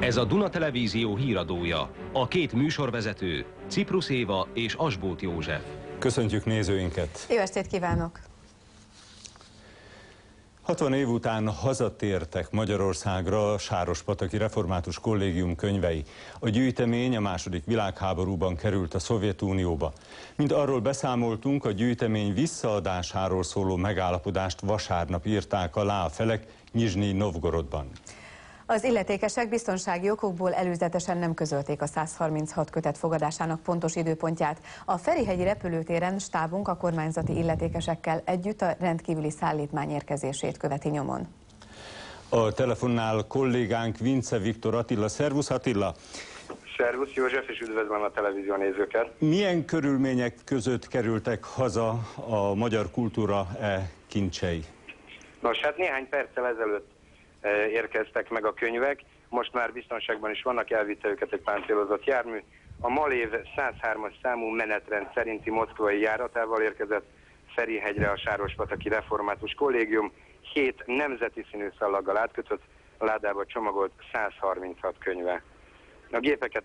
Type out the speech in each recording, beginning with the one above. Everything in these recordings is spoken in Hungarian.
Ez a Duna Televízió híradója. A két műsorvezető, Ciprus Éva és Asbóth József. Köszöntjük nézőinket! Jó estét kívánok! 60 év után hazatértek Magyarországra a Sárospataki Református Kollégium könyvei. A gyűjtemény a II. Világháborúban került a Szovjetunióba. Mint arról beszámoltunk, a gyűjtemény visszaadásáról szóló megállapodást vasárnap írták alá a felek Nyizsnyij Novgorodban. Az illetékesek biztonsági okokból előzetesen nem közölték a 136 kötet fogadásának pontos időpontját. A Ferihegyi repülőtéren stábunk a kormányzati illetékesekkel együtt a rendkívüli szállítmány érkezését követi nyomon. A telefonnál kollégánk Vince Viktor Attila. Szervusz Attila! Szervusz József, és üdvözlöm a televízió nézőket! Milyen körülmények között kerültek haza a magyar kultúra kincsei? Nos, hát néhány perccel ezelőtt érkeztek meg a könyvek, most már biztonságban is vannak, elvitte őket egy páncélozott jármű. A Malév 103-as számú menetrend szerinti moszkvai járatával érkezett Ferihegyre a Sárospataki Református Kollégium, 7 nemzeti színű szallaggal átkötött, ládába csomagolt 136 könyve. A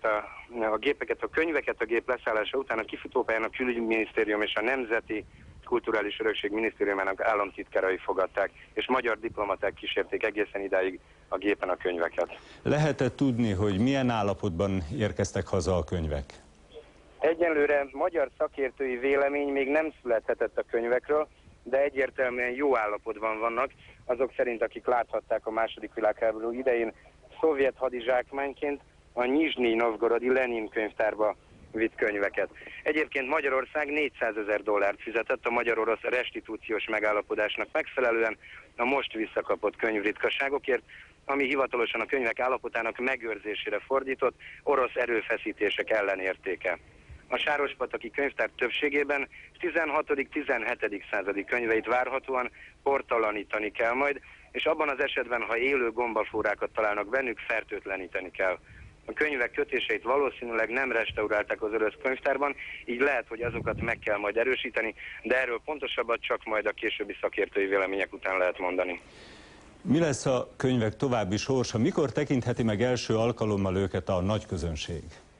könyveket a gép leszállása után a kifutópályán a Külügyminisztérium és a Nemzeti Kulturális Örökség Minisztériumának államtitkárai fogadták, és magyar diplomaták kísérték egészen idáig a gépen a könyveket. Lehetett tudni, hogy milyen állapotban érkeztek haza a könyvek? Egyelőre magyar szakértői vélemény még nem születhetett a könyvekről, de egyértelműen jó állapotban vannak. Azok szerint, akik láthatták a II. Világháború idején szovjet hadizsákmányként a Nyizsnyij Novgorodi Lenin könyvtárba vitt könyveket. Egyébként Magyarország $400 000 fizetett a magyar-orosz restitúciós megállapodásnak megfelelően a most visszakapott könyvritkaságokért, ami hivatalosan a könyvek állapotának megőrzésére fordított orosz erőfeszítések ellenértéke. A Sárospataki könyvtár többségében 16.-17. századi könyveit várhatóan portalanítani kell majd, és abban az esetben, ha élő gombaflórákat találnak bennük, fertőtleníteni kell. A könyvek kötéseit valószínűleg nem restaurálták az orosz könyvtárban, így lehet, hogy azokat meg kell majd erősíteni, de erről pontosabbat csak majd a későbbi szakértői vélemények után lehet mondani. Mi lesz a könyvek további sorsa? Mikor tekintheti meg első alkalommal őket a nagy közönség?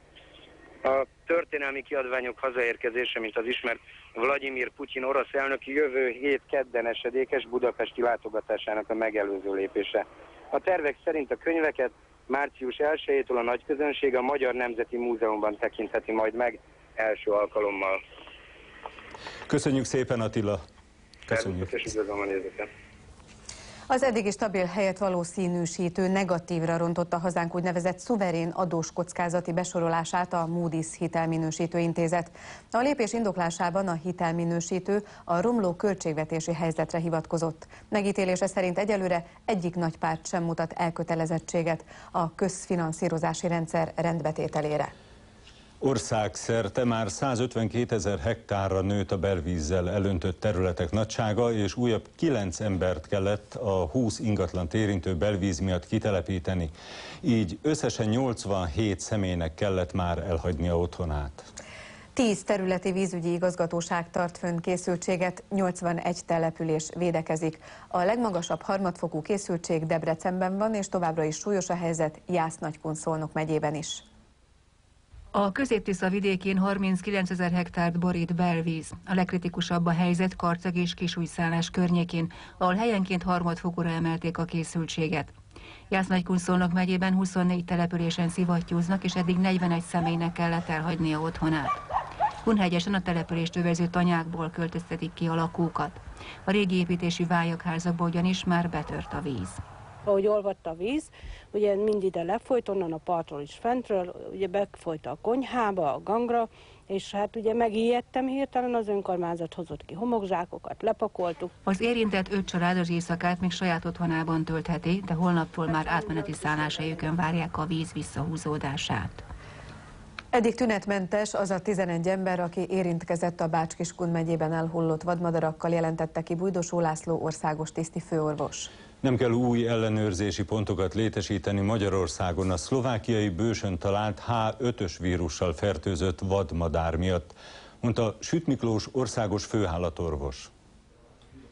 A történelmi kiadványok hazaérkezése, mint az ismert Vlagyimir Putyin orosz elnök jövő hét kedden esedékes budapesti látogatásának a megelőző lépése. A tervek szerint a könyveket március 1-től a nagyközönség a Magyar Nemzeti Múzeumban tekintheti majd meg első alkalommal. Köszönjük szépen, Attila! Köszönjük! És üdvözlöm a nézőket! Az eddigi stabil helyet valószínűsítő negatívra rontotta hazánk úgynevezett szuverén adós kockázati besorolását a Moody's hitelminősítő intézet. A lépés indoklásában a hitelminősítő a romló költségvetési helyzetre hivatkozott. Megítélése szerint egyelőre egyik nagy párt sem mutat elkötelezettséget a közfinanszírozási rendszer rendbetételére. Országszerte már 152 000 hektárra nőtt a belvízzel elöntött területek nagysága, és újabb 9 embert kellett a 20 ingatlant érintő belvíz miatt kitelepíteni. Így összesen 87 személynek kellett már elhagynia otthonát. 10 területi vízügyi igazgatóság tart fönn készültséget, 81 település védekezik. A legmagasabb harmadfokú készültség Debrecenben van, és továbbra is súlyos a helyzet Jász-Nagykun-Szolnok megyében is. A Közép-Tisza vidékén 39 000 hektárt borít belvíz. A legkritikusabb a helyzet Karceg és Kisújszállás környékén, ahol helyenként harmadfokúra emelték a készültséget. Jász-Nagykun-Szolnok megyében 24 településen szivattyúznak, és eddig 41 személynek kellett elhagynia otthonát. Kunhegyesen a települést övező tanyákból költöztetik ki a lakókat. A régi építésű vályakházakból ugyanis már betört a víz. Ahogy olvadt a víz, ugye mind ide lefolyt, onnan a partról is fentről, ugye befolyt a konyhába, a gangra, és hát ugye megijedtem hirtelen, az önkormányzat hozott ki homokzsákokat, lepakoltuk. Az érintett 5 család az éjszakát még saját otthonában töltheti, de holnaptól már átmeneti szálláshelyükön várják a víz visszahúzódását. Eddig tünetmentes az a 11 ember, aki érintkezett a Bács-Kiskun megyében elhullott vadmadarakkal, jelentette ki Bújdosó László országos tiszti főorvos. Nem kell új ellenőrzési pontokat létesíteni Magyarországon a szlovákiai Bősön talált H5-ös vírussal fertőzött vadmadár miatt, mondta Süt Miklós országos főállatorvos.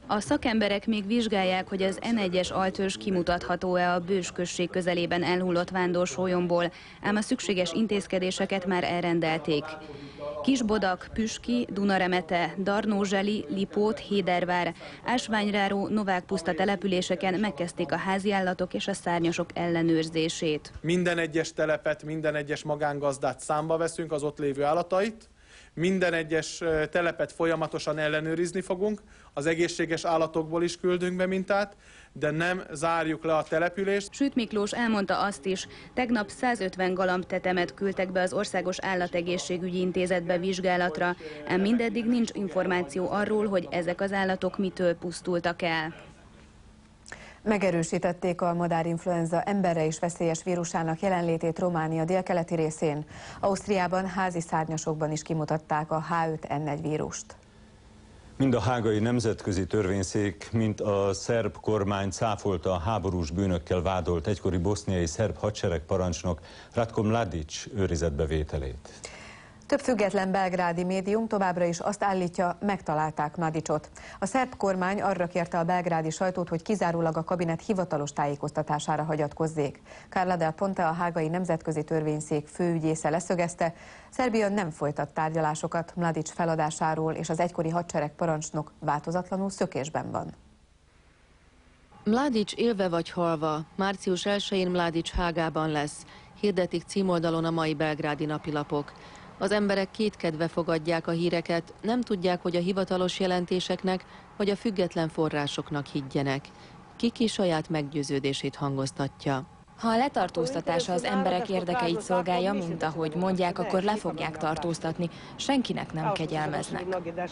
A szakemberek még vizsgálják, hogy az N1-es altörzs kimutatható-e a Bős község közelében elhullott vándorsólyomból, ám a szükséges intézkedéseket már elrendelték. Kisbodak, Püski, Dunaremete, Darnózseli, Lipót, Hédervár, Ásványráró, Novák-puszta településeken megkezdték a háziállatok és a szárnyasok ellenőrzését. Minden egyes telepet, minden egyes magángazdát számba veszünk, az ott lévő állatait. Minden egyes telepet folyamatosan ellenőrizni fogunk, az egészséges állatokból is küldünk be mintát, de nem zárjuk le a települést. Süt Miklós elmondta azt is, tegnap 150 galamb tetemet küldtek be az Országos Állategészségügyi Intézetbe vizsgálatra, ám mindeddig nincs információ arról, hogy ezek az állatok mitől pusztultak el. Megerősítették a madárinfluenza emberre is veszélyes vírusának jelenlétét Románia délkeleti részén. Ausztriában házi szárnyasokban is kimutatták a H5N1 vírust. Mind a hágai nemzetközi törvényszék, mint a szerb kormány cáfolta a háborús bűnökkel vádolt egykori boszniai szerb hadseregparancsnok Ratko Mladić őrizetbevételét. Több független belgrádi médium továbbra is azt állítja, megtalálták Mladićot. A szerb kormány arra kérte a belgrádi sajtót, hogy kizárólag a kabinet hivatalos tájékoztatására hagyatkozzék. Carla Del Ponte, a hágai nemzetközi törvényszék főügyésze leszögezte, Szerbia nem folytat tárgyalásokat Mladić feladásáról, és az egykori hadseregparancsnok változatlanul szökésben van. Mladić élve vagy halva, március 1-én Mladić Hágában lesz, hirdetik címoldalon a mai belgrádi napilapok. Az emberek kétkedve fogadják a híreket, nem tudják, hogy a hivatalos jelentéseknek vagy a független forrásoknak higgyenek. Kiki saját meggyőződését hangoztatja. Ha a letartóztatása az emberek érdekeit szolgálja, mint ahogy mondják, akkor le fogják tartóztatni. Senkinek nem kegyelmeznek.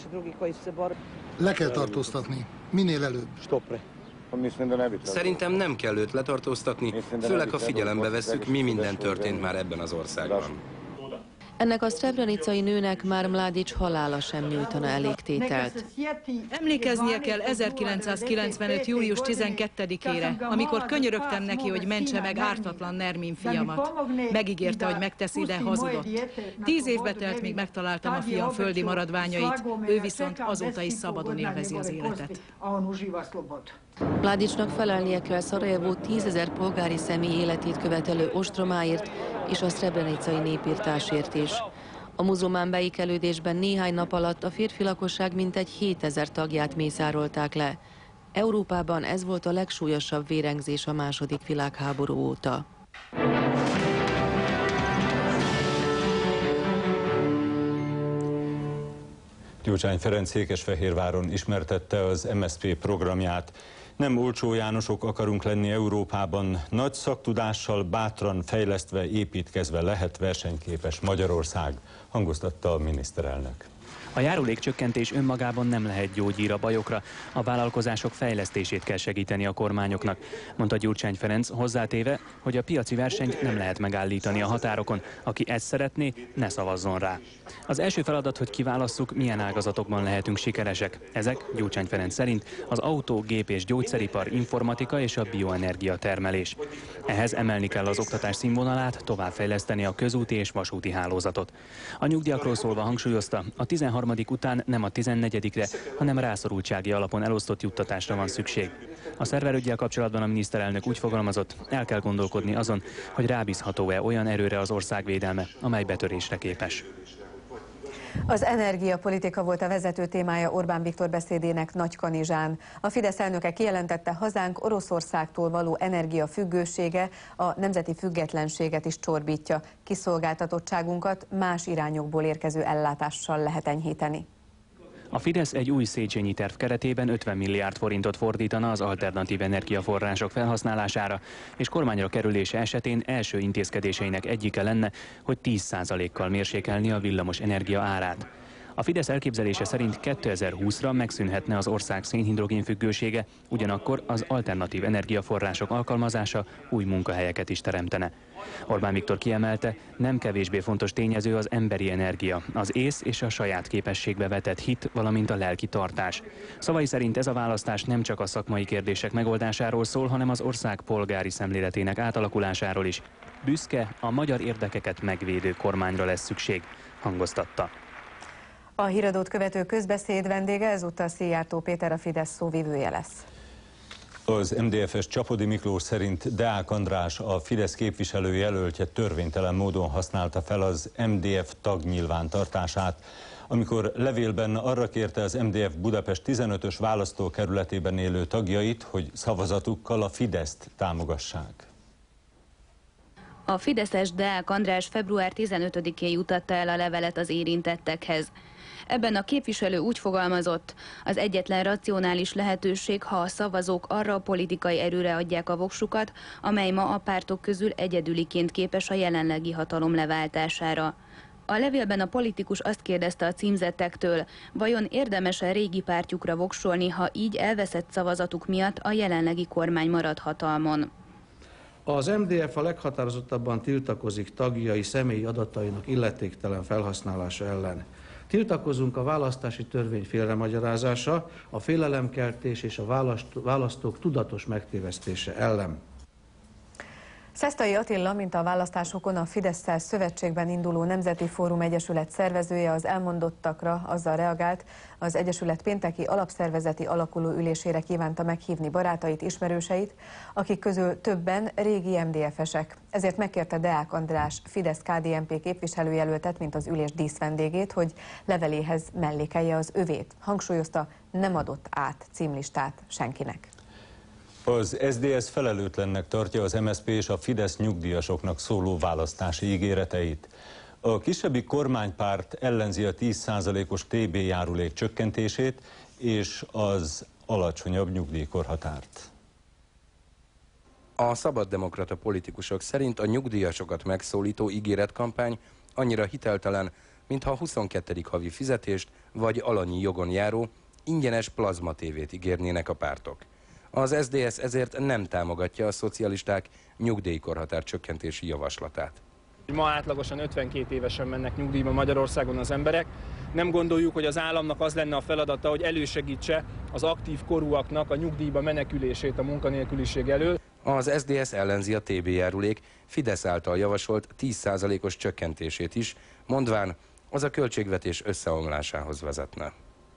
Le kell tartóztatni. Minél előbb. Szerintem nem kell őt letartóztatni, főleg ha figyelembe vesszük, mi minden történt már ebben az országban. Ennek a szrebrenicai nőnek már Mladić halála sem nyújtana elégtételt. Emlékeznie kell 1995. július 12-ére, amikor könyörögtem neki, hogy mentse meg ártatlan Nermin fiamat. Megígérte, hogy megteszi, de hazudott. 10 évbe telt, míg megtaláltam a fiam földi maradványait, ő viszont azóta is szabadon élvezi az életet. Mladićnak felelnie kell Szarajevó 10 000 polgári személy életét követelő ostromáért és a szrebrenicai népirtásért is. A muzulmán beékelődésben néhány nap alatt a férfi lakosság mintegy 7000 tagját mészárolták le. Európában ez volt a legsúlyosabb vérengzés a II. Világháború óta. Gyurcsány Ferenc Székesfehérváron ismertette az MSZP programját. Nem olcsó Jánosok akarunk lenni Európában, nagy szaktudással, bátran fejlesztve, építkezve lehet versenyképes Magyarország, hangoztatta a miniszterelnök. A járulékcsökkentés önmagában nem lehet gyógyír a bajokra, a vállalkozások fejlesztését kell segíteni a kormányoknak, mondta Gyurcsány Ferenc, hozzátéve, hogy a piaci versenyt nem lehet megállítani a határokon, aki ezt szeretné, ne szavazzon rá. Az első feladat, hogy kiválasszuk, milyen ágazatokban lehetünk sikeresek. Ezek Gyurcsány Ferenc szerint az autó, gép és gyógyszeripar, informatika és a bioenergia termelés. Ehhez emelni kell az oktatás színvonalát, továbbfejleszteni a közúti és vasúti hálózatot. A nyugdíjakról szólva hangsúlyozta, a 13. után nem a 14-re, hanem rászorultsági alapon elosztott juttatásra van szükség. A szerverüggyel kapcsolatban a miniszterelnök úgy fogalmazott, el kell gondolkodni azon, hogy rábízható-e olyan erőre az ország védelme, amely betörésre képes. Az energiapolitika volt a vezető témája Orbán Viktor beszédének Nagykanizsán. A Fidesz elnöke kijelentette, hazánk Oroszországtól való energiafüggősége a nemzeti függetlenséget is csorbítja. Kiszolgáltatottságunkat más irányokból érkező ellátással lehet enyhíteni. A Fidesz egy új Széchenyi terv keretében 50 milliárd forintot fordítana az alternatív energiaforrások felhasználására, és kormányra kerülése esetén első intézkedéseinek egyike lenne, hogy 10%-kal mérsékelni a villamos energia árát. A Fidesz elképzelése szerint 2020-ra megszűnhetne az ország szénhidrogén függősége, ugyanakkor az alternatív energiaforrások alkalmazása új munkahelyeket is teremtene. Orbán Viktor kiemelte, nem kevésbé fontos tényező az emberi energia, az ész és a saját képességbe vetett hit, valamint a lelki tartás. Szavai szerint ez a választás nem csak a szakmai kérdések megoldásáról szól, hanem az ország polgári szemléletének átalakulásáról is. Büszke, a magyar érdekeket megvédő kormányra lesz szükség, hangoztatta. A híradót követő közbeszéd vendége ezúttal Szijjártó Péter, a Fidesz szóvivője lesz. Az MDF-es Csapodi Miklós szerint Deák András, a Fidesz képviselőjelöltje törvénytelen módon használta fel az MDF tagnyilvántartását, amikor levélben arra kérte az MDF Budapest 15-ös választókerületében élő tagjait, hogy szavazatukkal a Fideszt támogassák. A fideszes Deák András február 15-én jutatta el a levelet az érintettekhez. Ebben a képviselő úgy fogalmazott, az egyetlen racionális lehetőség, ha a szavazók arra a politikai erőre adják a voksukat, amely ma a pártok közül egyedüliként képes a jelenlegi hatalom leváltására. A levélben a politikus azt kérdezte a címzettektől, vajon érdemes-e régi pártjukra voksolni, ha így elveszett szavazatuk miatt a jelenlegi kormány marad hatalmon. Az MDF a leghatározottabban tiltakozik tagjai személyi adatainak illetéktelen felhasználása ellen. Tiltakozunk a választási törvény félremagyarázása, a félelemkeltés és a választók tudatos megtévesztése ellen. Szesztai Attila, mint a választásokon a Fidesszel szövetségben induló Nemzeti Fórum Egyesület szervezője, az elmondottakra azzal reagált, az Egyesület pénteki alapszervezeti alakuló ülésére kívánta meghívni barátait, ismerőseit, akik közül többen régi MDF-esek. Ezért megkérte Deák András Fidesz-KDNP képviselőjelöltet, mint az ülés díszvendégét, hogy leveléhez mellékelje az övét. Hangsúlyozta, nem adott át címlistát senkinek. Az SZDSZ felelőtlennek tartja az MSZP és a Fidesz nyugdíjasoknak szóló választási ígéreteit. A kisebbik kormánypárt ellenzi a 10%-os TB járulék csökkentését és az alacsonyabb nyugdíjkorhatárt. A szabaddemokrata politikusok szerint a nyugdíjasokat megszólító ígéretkampány annyira hiteltelen, mintha a 22. havi fizetést vagy alanyi jogon járó ingyenes plazma tévét ígérnének a pártok. Az SZDSZ ezért nem támogatja a szocialisták nyugdíjkorhatár csökkentési javaslatát. Ma átlagosan 52 évesen mennek nyugdíjba Magyarországon az emberek. Nem gondoljuk, hogy az államnak az lenne a feladata, hogy elősegítse az aktív korúaknak a nyugdíjba menekülését a munkanélküliség elől. Az SZDSZ ellenzi a TB járulék Fidesz által javasolt 10%-os csökkentését is, mondván, az a költségvetés összeomlásához vezetne.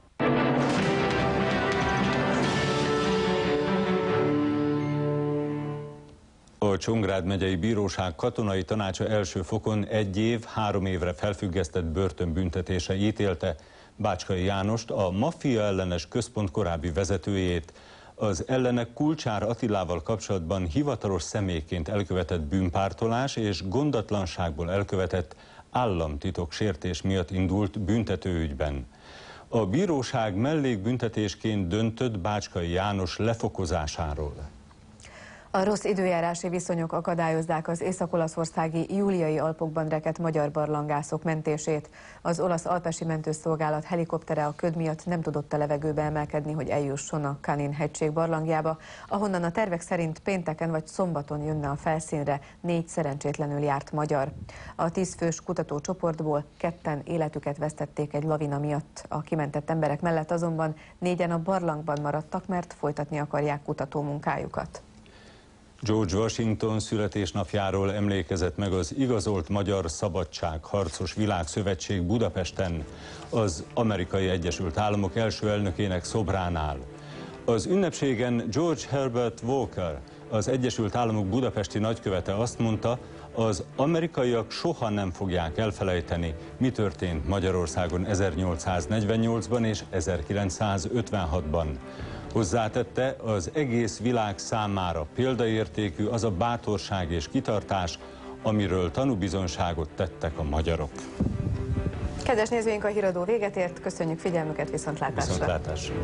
A Csongrád megyei bíróság katonai tanácsa első fokon 1 év, 3 évre felfüggesztett börtönbüntetésre ítélte Bácskai Jánost, a maffia ellenes központ korábbi vezetőjét, az ellene Kulcsár Attilával kapcsolatban hivatalos személyként elkövetett bűnpártolás és gondatlanságból elkövetett államtitok sértés miatt indult büntetőügyben. A bíróság mellékbüntetésként döntött Bácskai János lefokozásáról. A rossz időjárási viszonyok akadályozzák az észak-olaszországi Júliai Alpokban rekedt magyar barlangászok mentését. Az olasz alpesi mentőszolgálat helikoptere a köd miatt nem tudott a levegőbe emelkedni, hogy eljusson a Kanin-hegység barlangjába, ahonnan a tervek szerint pénteken vagy szombaton jönne a felszínre 4 szerencsétlenül járt magyar. A 10 fős kutatócsoportból 2-en életüket vesztették egy lavina miatt. A kimentett emberek mellett azonban 4-en a barlangban maradtak, mert folytatni akarják kutatómunkájukat. George Washington születésnapjáról emlékezett meg az Igazolt Magyar Szabadságharcos Világszövetség Budapesten, az Amerikai Egyesült Államok első elnökének szobránál. Az ünnepségen George Herbert Walker, az Egyesült Államok budapesti nagykövete azt mondta, az amerikaiak soha nem fogják elfelejteni, mi történt Magyarországon 1848-ban és 1956-ban. Hozzátette, az egész világ számára példaértékű az a bátorság és kitartás, amiről tanúbizonyságot tettek a magyarok. Kedves nézőink, a híradó véget ért, köszönjük figyelmüket, viszontlátásra! Viszontlátásra!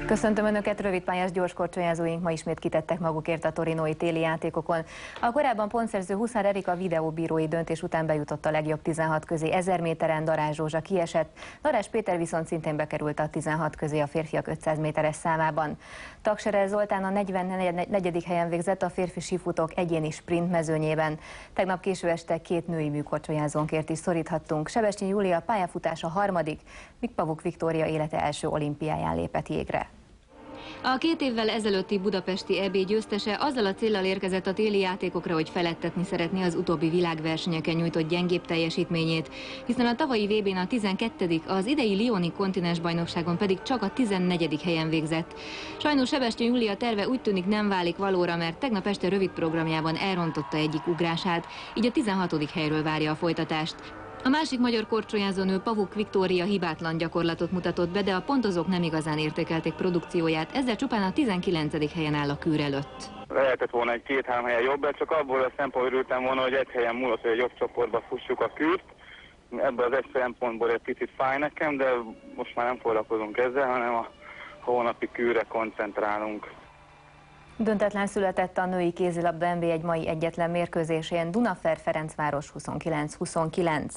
Köszöntöm Önöket, rövidpályás gyorskorcsolyázóink ma ismét kitettek magukért a torinói téli játékokon. A korábban pontszerző Huszár Erika videóbírói döntés után bejutott a legjobb 16 közé 1000 méteren, Darázs Zsózsa kiesett, Darázs Péter viszont szintén bekerült a 16 közé a férfiak 500 méteres számában. Tagsere Zoltán a 44. helyen végzett a férfi sífutók egyéni sprint mezőnyében. Tegnap késő este 2 női műkorcsolyázónkért is szoríthattunk. Sebestyén Júlia pályafutása harmadik, míg Pavuk Viktória élete első olimpiáján lépett jégre. A 2 évvel ezelőtti budapesti EB győztese azzal a céllal érkezett a téli játékokra, hogy feledtetni szeretné az utóbbi világversenyeken nyújtott gyengébb teljesítményét, hiszen a tavalyi VB-n a 12., az idei Lyoni kontinensbajnokságon pedig csak a 14. helyen végzett. Sajnos Sebestyén Júlia terve úgy tűnik nem válik valóra, mert tegnap este rövid programjában elrontotta egyik ugrását, így a 16. helyről várja a folytatást. A másik magyar korcsolyázónő Pavuk Viktória hibátlan gyakorlatot mutatott be, de a pontozók nem igazán értékelték produkcióját, ezzel csupán a 19. helyen áll a kür előtt. Lehetett volna egy 2-3 helyen jobb, de csak abból a szempontból örültem volna, hogy egy helyen múlott, hogy egy jobb csoportba fussuk a kürt. Ebből az egy szempontból egy picit fáj nekem, de most már nem foglalkozunk ezzel, hanem a holnapi kürre koncentrálunk. Döntetlen született a női kézilabda NB1 mai egyetlen mérkőzésén, Dunafer Ferencváros 29-29.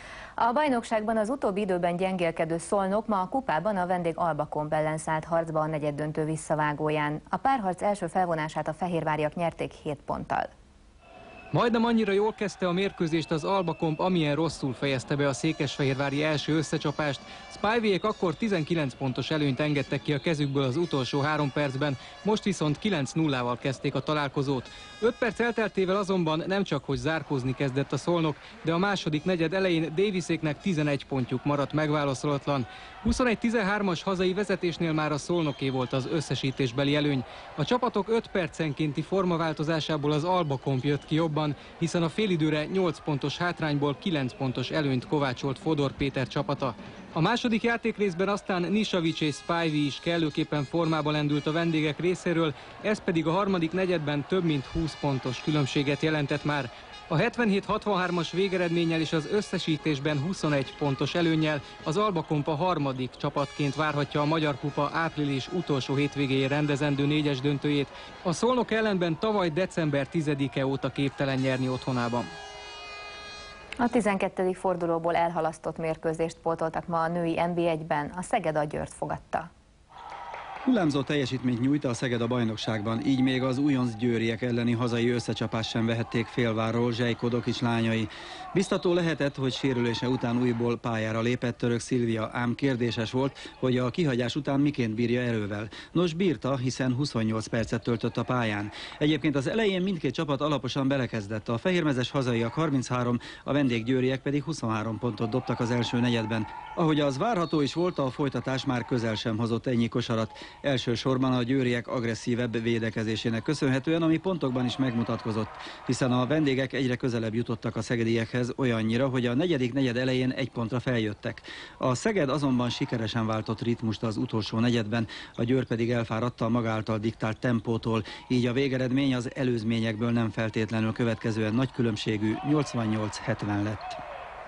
A bajnokságban az utóbbi időben gyengélkedő Szolnok ma a kupában a vendég Albakomb ellen szállt harcba a negyeddöntő visszavágóján. A párharc első felvonását a fehérváriak nyerték 7 ponttal. Majdnem annyira jól kezdte a mérkőzést az Albakomb, amilyen rosszul fejezte be a székesfehérvári első összecsapást. Spiveyék akkor 19 pontos előnyt engedtek ki a kezükből az utolsó 3 percben, most viszont 9-0-val kezdték a találkozót. 5 perc elteltével azonban nem csak hogy zárkózni kezdett a Szolnok, de a második negyed elején Daviséknek 11 pontjuk maradt megválaszolatlan. 21-13-as hazai vezetésnél már a Szolnoké volt az összesítésbeli előny. A csapatok 5 percenkénti formaváltozásából az Albakomb jött ki jobban, hiszen a félidőre 8 pontos hátrányból 9 pontos előnyt kovácsolt Fodor Péter csapata. A második játékrészben aztán Nisavics és Spivey is kellőképpen formába lendült a vendégek részéről, ez pedig a harmadik negyedben több mint 20 pontos különbséget jelentett már. A 77-63-as végeredménnyel és az összesítésben 21 pontos előnnyel az Albakomb a harmadik csapatként várhatja a Magyar Kupa április utolsó hétvégéjén rendezendő 4-es döntőjét. A Szolnok ellenben tavaly december 10-e óta képtelen nyerni otthonában. A 12. fordulóból elhalasztott mérkőzést pótoltak ma a női NB1-ben, a Szeged a Győrt fogadta. Hullámzó teljesítményt nyújt a Szeged a bajnokságban, így még az újonc győriek elleni hazai összecsapást sem vehették félvárról Zsejko Dokics lányai. Biztató lehetett, hogy sérülése után újból pályára lépett Török Szilvia, ám kérdéses volt, hogy a kihagyás után miként bírja erővel. Nos, bírta, hiszen 28 percet töltött a pályán. Egyébként az elején mindkét csapat alaposan belekezdett. A fehérmezes hazaiak 33, a vendéggyőriek pedig 23 pontot dobtak az első negyedben. Ahogy az várható is volt, a folytatás már közel sem hozott ennyi kosarat. Elsősorban a győriek agresszívebb védekezésének köszönhetően, ami pontokban is megmutatkozott, hiszen a vendégek egyre közelebb jutottak a szegediekhez olyannyira, hogy a negyedik negyed elején 1 pontra feljöttek. A Szeged azonban sikeresen váltott ritmust az utolsó negyedben, a Győr pedig elfáradta a maga által diktált tempótól, így a végeredmény az előzményekből nem feltétlenül következően nagy különbségű 88-70 lett.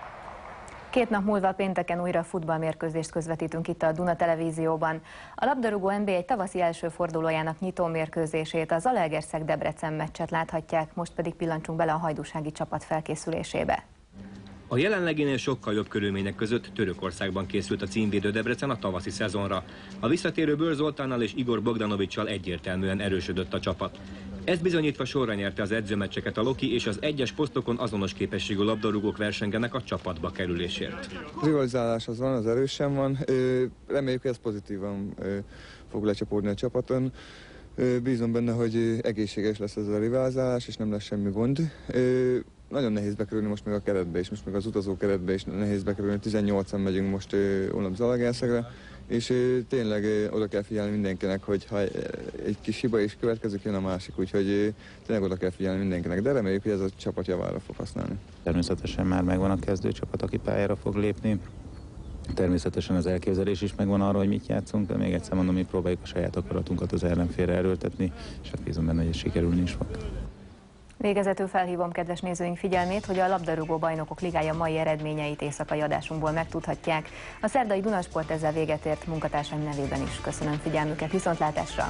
2 nap múlva pénteken újra futballmérkőzést közvetítünk itt a Duna Televízióban. A labdarúgó NB1 tavaszi első fordulójának nyitó mérkőzését, az Zalaegerszeg-Debrecen meccset láthatják, most pedig pillancsunk bele a hajdúsági csapat felkészülésébe. A jelenleginél sokkal jobb körülmények között Törökországban készült a címvédő Debrecen a tavaszi szezonra. A visszatérő Bőr Zoltánnal és Igor Bogdanovicsal egyértelműen erősödött a csapat. Ezt bizonyítva sorra nyerte az edzőmeccseket a Loki, és az egyes posztokon azonos képességű labdarúgók versengenek a csapatba kerülésért. Rivalizálás az van, az erősen van. Reméljük, hogy ez pozitívan fog lecsapódni a csapaton. Bízom benne, hogy egészséges lesz ez a rivalizálás, és nem lesz semmi gond. Nagyon nehéz bekerülni most még a keretbe is, most még az utazó keretbe is nehéz bekerülni. 18-an megyünk most holnap Zalaegerszegre, és tényleg oda kell figyelni mindenkinek, hogy ha egy kis hiba is következik, jön a másik, úgyhogy tényleg oda kell figyelni mindenkinek, de reméljük, hogy ez a csapat javára fog használni. Természetesen már megvan a kezdőcsapat, aki pályára fog lépni. Természetesen az elképzelés is megvan arra, hogy mit játszunk, de még egyszer mondom, mi próbáljuk a saját akaratunkat az ellenfélre erőltetni, és hát bízom benne, hogy ez sikerülni is fog. Végezetül felhívom kedves nézőink figyelmét, hogy a labdarúgó bajnokok ligája mai eredményeit éjszakai adásunkból megtudhatják. A szerdai Dunasport ezzel véget ért, munkatársaim nevében is köszönöm figyelmüket, viszontlátásra!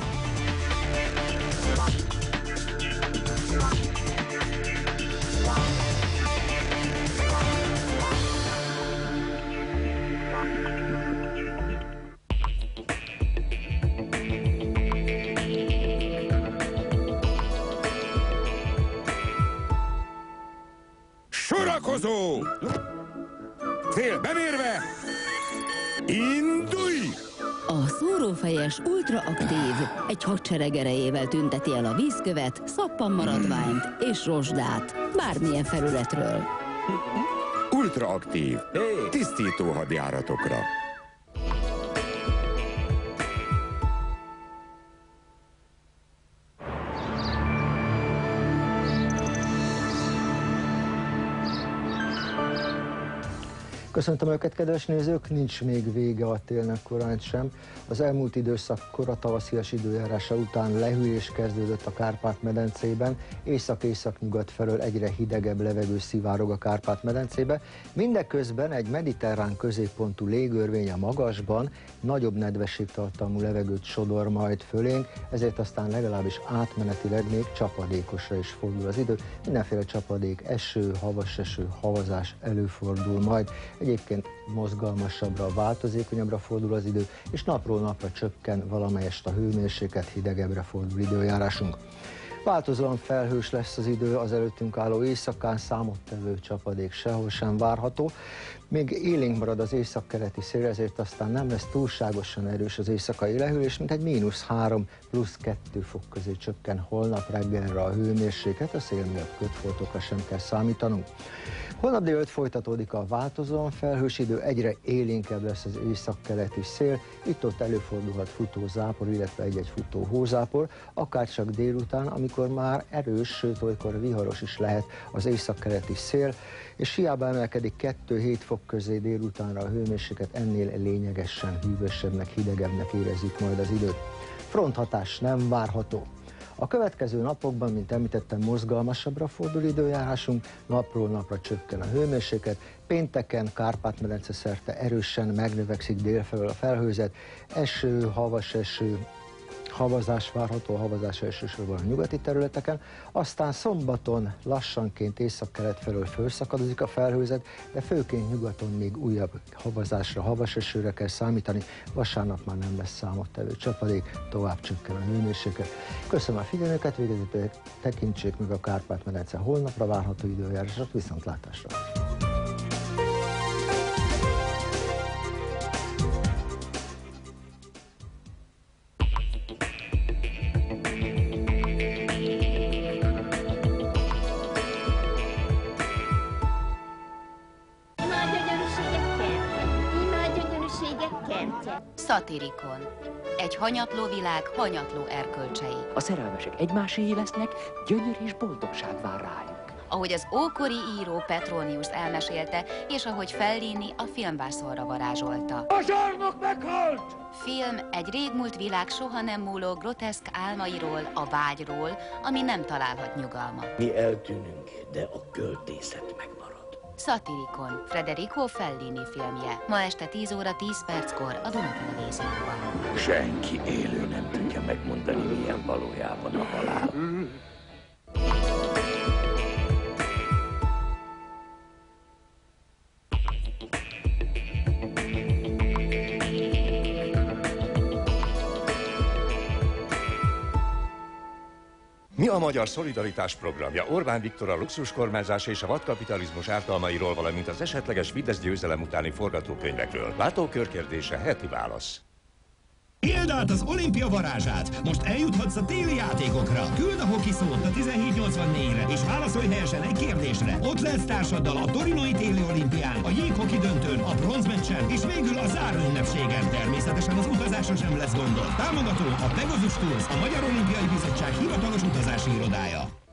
Sorakozó! Cél bemérve! Indulj! A szórófejes ultraaktív egy hadsereg erejével tünteti el a vízkövet, szappanmaradványt és rozsdát bármilyen felületről. Ultraaktív. Tisztító hadjáratokra. Köszöntöm Önöket, kedves nézők! Nincs még vége a télnek korán sem. Az elmúlt időszak koratavaszias időjárása után lehűlés kezdődött a Kárpát-medencében, észak-északnyugat felől egyre hidegebb levegő szivárog a Kárpát-medencébe. Mindeközben egy mediterrán középpontú légörvény a magasban nagyobb nedvességtartalmú levegőt sodor majd fölénk, ezért aztán legalábbis átmenetileg még csapadékosra is fordul az idő. Mindenféle csapadék, eső, havas eső, havazás előfordul majd. Egyébként mozgalmasabbra, változékonyabbra fordul az idő, és napról napra csökken valamelyest a hőmérséklet, hidegebbre fordul időjárásunk. Változóan felhős lesz az idő, az előttünk álló éjszakán számottevő csapadék sehol sem várható. Még élénk marad az északkeleti szél, ezért aztán nem lesz túlságosan erős az éjszakai lehűlés, mint egy -3 +2 fok közé csökken holnap reggelre a hőmérséklet, a szél miatt kötfoltokra sem kell számítanunk. Holnap délután folytatódik a változóan felhős idő, egyre élénkebb lesz az északkeleti szél, itt-ott előfordulhat futó zápor, illetve egy-egy futó hózápor, akárcsak délután, amikor már erős, sőt olykor viharos is lehet az északkeleti szél, és hiába emelkedik 2-7 fok közé délutánra a hőmérséklet, ennél lényegesen hűvösebbnek, hidegebbnek érezzük majd az időt. Fronthatás nem várható. A következő napokban, mint említettem, mozgalmasabbra fordul időjárásunk, napról napra csökken a hőmérséklet, pénteken Kárpát-medence szerte erősen megnövekszik délfelől a felhőzet, eső, havas eső, havazás várható, a havazás elsősorban a nyugati területeken, aztán szombaton lassanként északkelet felől fölszakadozik a felhőzet, de főként nyugaton még újabb havazásra, havas esőre kell számítani, vasárnap már nem lesz számottevő csapadék, tovább csökken a hőmérséklet. Köszönöm a figyelmüket, végezetül tekintsék meg a Kárpát-medence holnapra várható időjárását, viszontlátásra! Szatirikon. Egy hanyatló világ hanyatló erkölcsei. A szerelmesek egymáséi lesznek, gyönyör és boldogság vár rájuk. Ahogy az ókori író Petronius elmesélte, és ahogy Fellini a filmvászonra varázsolta. A zsarnok meghalt! Film egy régmúlt világ soha nem múló groteszk álmairól, a vágyról, ami nem találhat nyugalmat. Mi eltűnünk, de a költészet megmarad. Szatirikon, Federico Fellini filmje. Ma este 10 óra 10 perckor a Duna Televízióban. Senki élő nem tudja megmondani, milyen valójában a halál. Mi a Magyar Szolidaritás programja? Orbán Viktor a luxuskormányzás és a vadkapitalizmus ártalmairól, valamint az esetleges Fidesz győzelem utáni forgatókönyvekről. Látókör-kérdése, heti válasz. Éld át az olimpia varázsát! Most eljuthatsz a téli játékokra! Küld a hoki szót a 1784-re, és válaszolj helyesen egy kérdésre! Ott lehetsz társaddal a torinói téli olimpián, a jéghoki döntőn, a bronzmeccsen, és végül a záró ünnepségen. Természetesen az utazásra sem lesz gondod. Támogató a Pegasus Tours, a Magyar Olimpiai Bizottság hivatalos utazási irodája.